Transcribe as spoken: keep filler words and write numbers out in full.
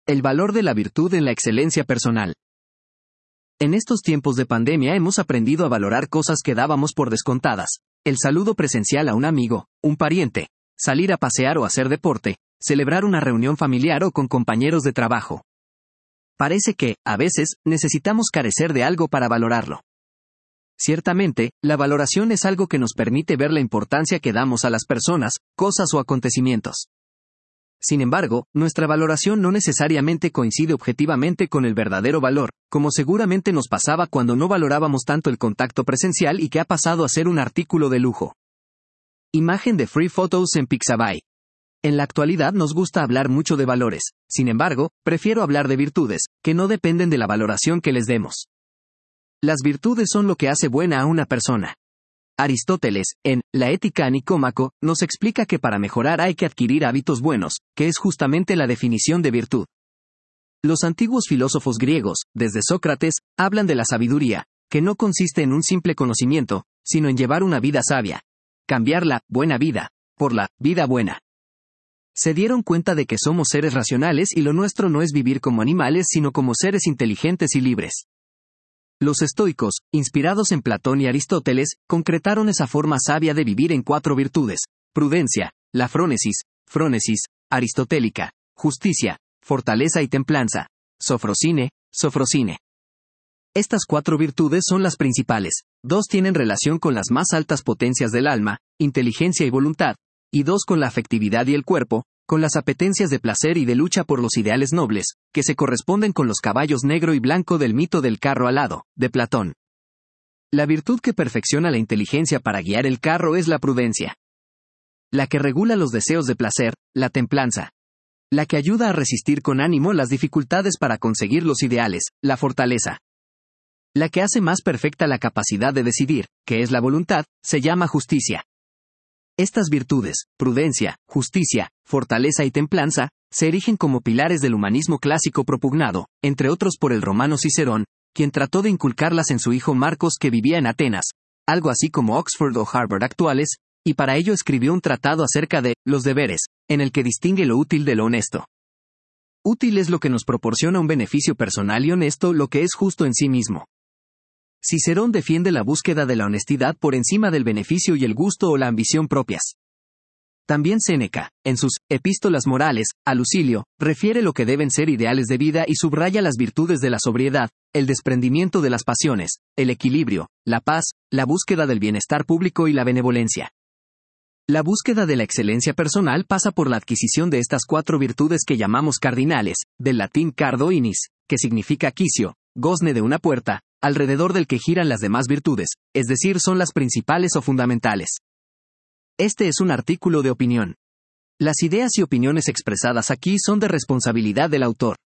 El valor de la virtud en la excelencia personal. En estos tiempos de pandemia hemos aprendido a valorar cosas que dábamos por descontadas. El saludo presencial a un amigo, un pariente, salir a pasear o hacer deporte, celebrar una reunión familiar o con compañeros de trabajo. Parece que, a veces, necesitamos carecer de algo para valorarlo. Ciertamente, la valoración es algo que nos permite ver la importancia que damos a las personas, cosas o acontecimientos. Sin embargo, nuestra valoración no necesariamente coincide objetivamente con el verdadero valor, como seguramente nos pasaba cuando no valorábamos tanto el contacto presencial y que ha pasado a ser un artículo de lujo. Imagen de Free Photos en Pixabay. En la actualidad nos gusta hablar mucho de valores, sin embargo, prefiero hablar de virtudes, que no dependen de la valoración que les demos. Las virtudes son lo que hace buena a una persona. Aristóteles, en La Ética a Nicómaco, nos explica que para mejorar hay que adquirir hábitos buenos, que es justamente la definición de virtud. Los antiguos filósofos griegos, desde Sócrates, hablan de la sabiduría, que no consiste en un simple conocimiento, sino en llevar una vida sabia. Cambiar la buena vida por la vida buena. Se dieron cuenta de que somos seres racionales y lo nuestro no es vivir como animales sino como seres inteligentes y libres. Los estoicos, inspirados en Platón y Aristóteles, concretaron esa forma sabia de vivir en cuatro virtudes: prudencia, la frónesis, frónesis, aristotélica, justicia, fortaleza y templanza, sofrosine, sofrosine. Estas cuatro virtudes son las principales, dos tienen relación con las más altas potencias del alma, inteligencia y voluntad, y dos con la afectividad y el cuerpo, con las apetencias de placer y de lucha por los ideales nobles, que se corresponden con los caballos negro y blanco del mito del carro alado, de Platón. La virtud que perfecciona la inteligencia para guiar el carro es la prudencia. La que regula los deseos de placer, la templanza. La que ayuda a resistir con ánimo las dificultades para conseguir los ideales, la fortaleza. La que hace más perfecta la capacidad de decidir, que es la voluntad, se llama justicia. Estas virtudes, prudencia, justicia, fortaleza y templanza, se erigen como pilares del humanismo clásico propugnado, entre otros por el romano Cicerón, quien trató de inculcarlas en su hijo Marcos que vivía en Atenas, algo así como Oxford o Harvard actuales, y para ello escribió un tratado acerca de los deberes, en el que distingue lo útil de lo honesto. Útil es lo que nos proporciona un beneficio personal y honesto lo que es justo en sí mismo. Cicerón defiende la búsqueda de la honestidad por encima del beneficio y el gusto o la ambición propias. También Séneca, en sus Epístolas Morales, a Lucilio, refiere lo que deben ser ideales de vida y subraya las virtudes de la sobriedad, el desprendimiento de las pasiones, el equilibrio, la paz, la búsqueda del bienestar público y la benevolencia. La búsqueda de la excelencia personal pasa por la adquisición de estas cuatro virtudes que llamamos cardinales, del latín cardo inis, que significa quicio, gozne de una puerta, alrededor del que giran las demás virtudes, es decir, son las principales o fundamentales. Este es un artículo de opinión. Las ideas y opiniones expresadas aquí son de responsabilidad del autor.